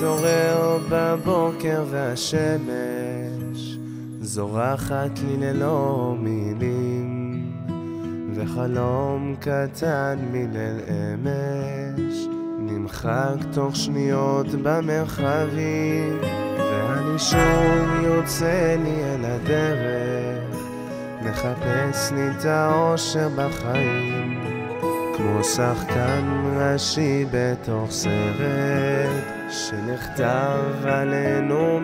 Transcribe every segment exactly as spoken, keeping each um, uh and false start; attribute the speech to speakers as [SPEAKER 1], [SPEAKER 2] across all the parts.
[SPEAKER 1] מתעורר בבוקר והשמש זורחת לי ללא מילים, וחלום קטן מליל אמש נמחק תוך שניות במרחבים, ואני שוב יוצא לי אל הדרך, מחפש לי את האושר בחיים, כמו שחקן ראשי בתוך סרט שנכתב עלינו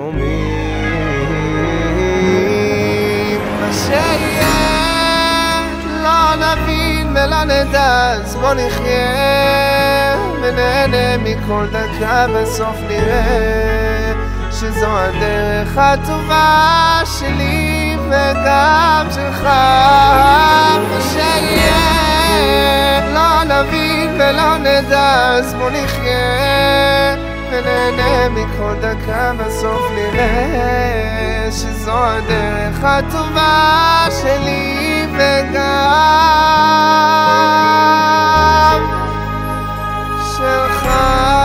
[SPEAKER 1] ממרומים. מה שיהיה לא נבין ולא נדע, אז בוא נחיה ונהנה מכל דקה, בסוף נראה שזו הדרך הטובה שלי וגם שלך. מה שיהיה לא נבין ולא נדע, אז בוא נחיה ונהנה מכל דקה, בסוף נראה שזו הדרך הטובה שלי וגם שלך.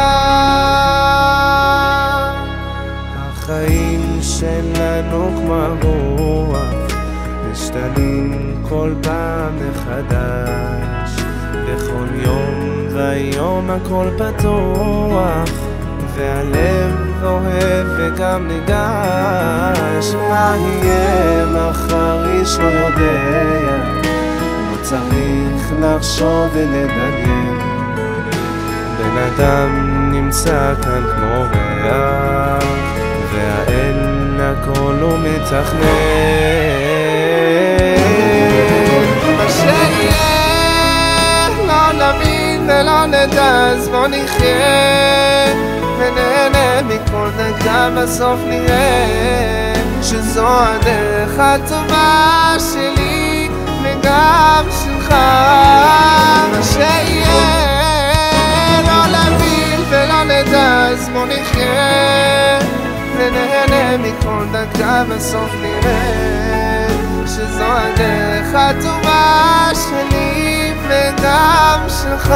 [SPEAKER 1] החיים שלנו כמו הרוח משתנים כל פעם מחדש, בכל יום והיום הכל פתוח, והלב אוהב וגם ניגש. מה יהיה מחר איש לא יודע, לא צריך לחשוב ולדמיין, בן אדם נמצא כאן כמו ריח, והאל הכל הוא מתכנן. מה שיהיה לא נבין ולא נדע, אז בוא נחיה ונהנה מכל דקה, בסוף נראה שזו הדרך הטובה שלי וגם שלך. מה שיהיה לא נבין ולא נדע, אז בוא נחיה ונהנה מכל דקה, בסוף נראה שזו הדרך הטובה שלי וגם שלך.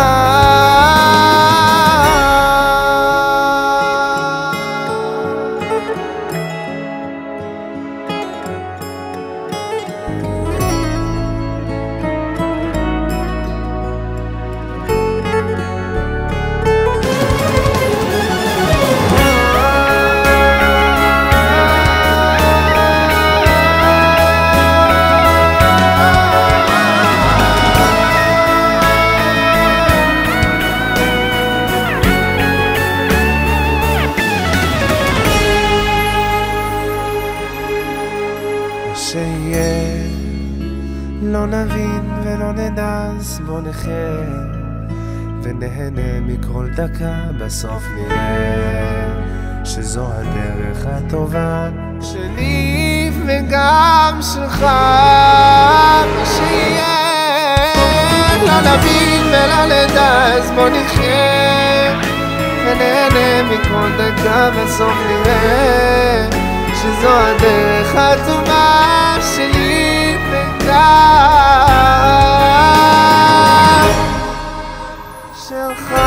[SPEAKER 1] שיהיה לא נבין ולא נדע, אז בוא נחיה ונהנה מכל דקה, בסוף נראה שזו הדרך הטובה שלי וגם שלך. מה שיהיה לא נבין ולא נדע, אז בוא נחיה ונהנה מכל דקה, בסוף נראה שזו הדרך הטובה שלי וגם שלך.